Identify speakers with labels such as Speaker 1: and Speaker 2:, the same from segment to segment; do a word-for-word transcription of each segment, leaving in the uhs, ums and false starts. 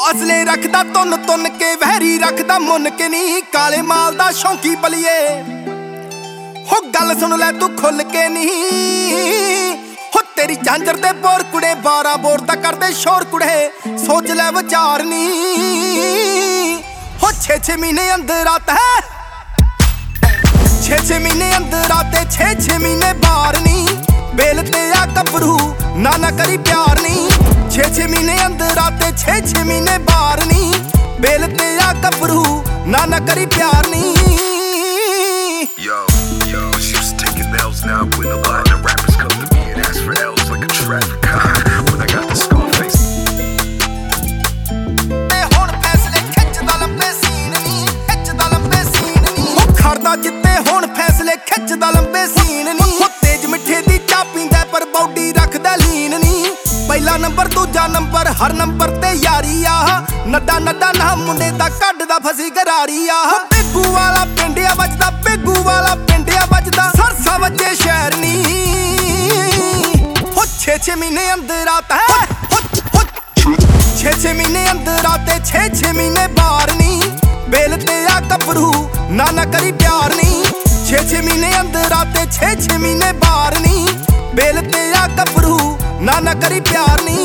Speaker 1: असले रखदा तुन तुन के वहरी रखदा मुन के नी काले माल दा शौकी बलिए हो गल सुन लै तू खुल के नी हो तेरी झांझर दे बोर कुड़े बारह बोर दा करदे शोर कुड़े सोच लै विचार नी हो छे छे महीने अंदर आता है छे छे महीने अंदर आते छे छे महीने बाहर नी बेल ते आ गभरू ना ना करी प्यार नी छे छे महीने अंदर आते छे छे महीने बाहर नी बेल ते आ गभरू ना ना करी प्यार नी
Speaker 2: Yo, yo, it's used to taking L's now when a lot of rappers come to me and ask for L's like a traffic cop when I got the Scarface.
Speaker 1: ते हुण फैसले खिच्चदा लंबे सीन नी खिच्चदा लंबे सीन नी हो खड़दा जित्ते हुण फैसले खिच्चदा लंबे सीन नी हो तेज मिठे दी चाह पींदा पर बॉडी रखदा लीन नी पहला नंबर दूजा नंबर हर नंबर ते यारी आ नड्डा नड्डा ना मुंडे दा कड्डदा फसी गरारी आ बेगू वाला पिंडिया वजदा बेगू वाला पिंडिया वजदा सरसा वजे शहर नी हो छे छे महीने अंदर आता है छे छे महीने अंदर आते छे छे महीने बाहर नी बेल ते आ गभरू ना ना करी प्यार नी छे छे महीने अंदर आते छे छे महीने बाहर नी बेल ते आ गभरू ना ना करी प्यार नी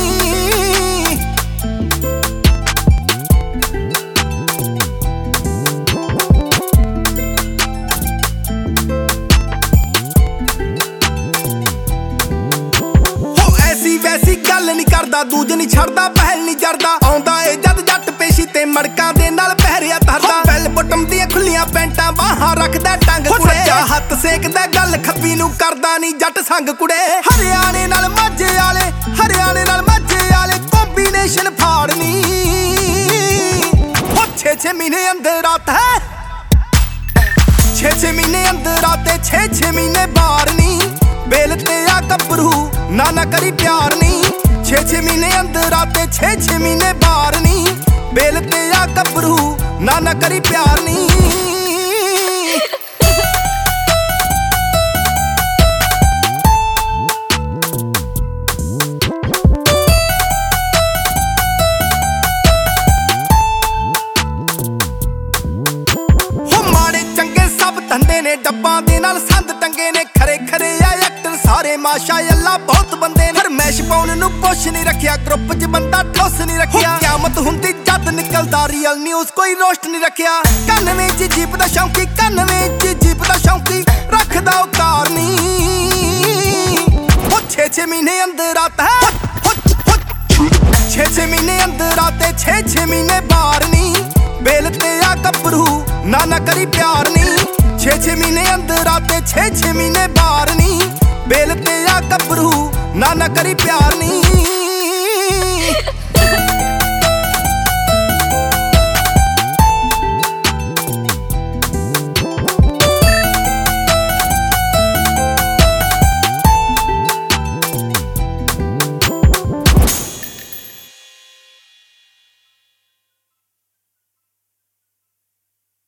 Speaker 1: वैसी गल नहीं करदा दूज नहीं छड़दा पहल नहीं जरदा आउंदा ए जद जट पेशी ते मड़कां दे नाल पहरिया धरदा बैल बटम दी खुलियां पैंटां बाहां रखदा टंग कुड़े हत्थ सेकदा गल खब्बी नूं करदा नहीं जट संग कुड़े हरियाणे नाल माझे आले हरियाणे नाल माझे आले कॉम्बिनेशन फाड़नी हो छे छे महीने अंदर आता है छे छे महीने अंदर आते छे छे महीने बाहर नी बेल ते आ गभरू ना ना करी प्यार नी छे छे महीने अंदर आते छे छे महीने बाहर नी बेल ते आ गभरू ना ना करी प्यार नी हो माड़े चंगे सब धंधे ने डब्बा दे नाल संद टंगे ने खरे खरे आ एक्टर सारे माशा अल्लाह बहुत बंदे ने फरमैश पाउन नूं पुछ नहीं रखिया ग्रुप च बंदा ठोस नहीं रखिया क़यामत हुंदी जद निकलदा रियल न्यूज़ कोई रोस्ट नहीं रखिया कानवे च जीप दा शौकी कानवे च जीप दा शौकी रखदा औकार नी हो छे छे महीने अंदर आता है छे छे महीने अंदर आते छे छे महीने बाहर नी बेल ते आ गभरू ना ना करी प्यार नी छे छे महीने अंदर आते छे छे महीने बाहर नी बेल ते आ गभरू ना ना करी प्यार नी।